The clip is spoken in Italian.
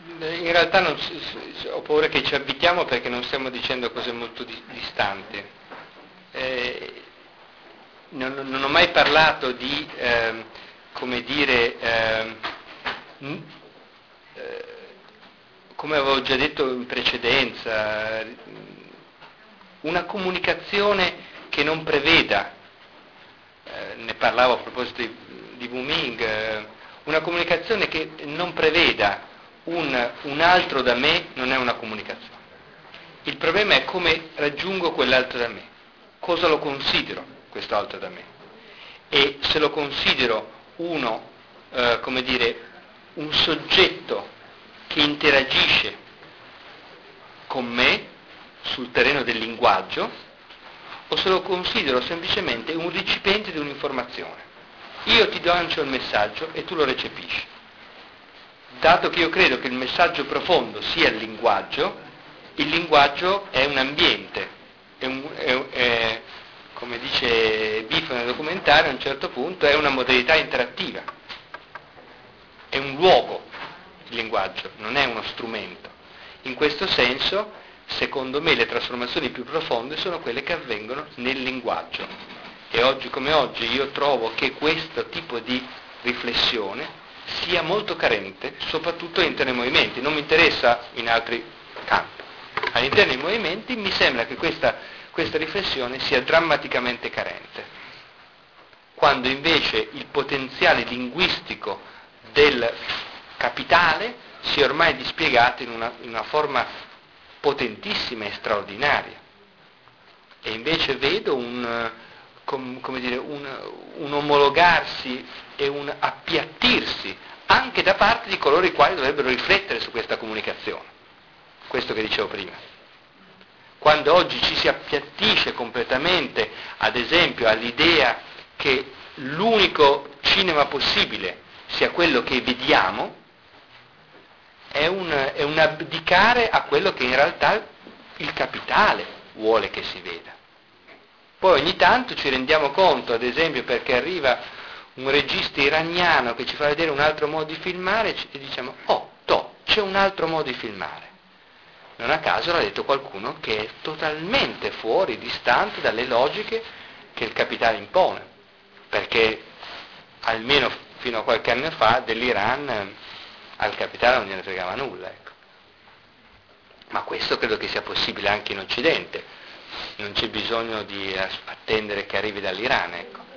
In realtà ho paura che ci abitiamo perché non stiamo dicendo cose molto distanti. Non ho mai parlato di, come dire, come avevo già detto in precedenza, una comunicazione che non preveda, ne parlavo a proposito di Wu-Ming, una comunicazione che non preveda un altro da me non è una comunicazione. Il problema è come raggiungo quell'altro da me, cosa lo considero questo altro da me, e se lo considero come dire, un soggetto che interagisce con me sul terreno del linguaggio, o se lo considero semplicemente un recipiente di un'informazione. Io ti lancio il messaggio e tu lo recepisci. Dato che io credo che il messaggio profondo sia il linguaggio è un ambiente, come dice Biffo nel documentario, a un certo punto è una modalità interattiva, è un luogo il linguaggio, non è uno strumento. In questo senso, secondo me, le trasformazioni più profonde sono quelle che avvengono nel linguaggio. E oggi come oggi io trovo che questo tipo di riflessione sia molto carente, soprattutto all'interno dei movimenti, non mi interessa in altri campi. All'interno dei movimenti mi sembra che questa riflessione sia drammaticamente carente, quando invece il potenziale linguistico del capitale sia ormai dispiegato in una forma potentissima e straordinaria. E invece vedo un omologarsi e un appiattirsi anche da parte di coloro i quali dovrebbero riflettere su questa comunicazione. Questo che dicevo prima. Quando oggi ci si appiattisce completamente, ad esempio, all'idea che l'unico cinema possibile sia quello che vediamo, è un abdicare a quello che in realtà il capitale vuole che si veda. Poi ogni tanto ci rendiamo conto, ad esempio, perché arriva un regista iraniano che ci fa vedere un altro modo di filmare e diciamo, c'è un altro modo di filmare. Non a caso l'ha detto qualcuno che è totalmente fuori, distante dalle logiche che il capitale impone, perché almeno fino a qualche anno fa dell'Iran al capitale non gliene fregava nulla, ecco. Ma questo credo che sia possibile anche in Occidente, non c'è bisogno di attendere che arrivi dall'Iran, ecco.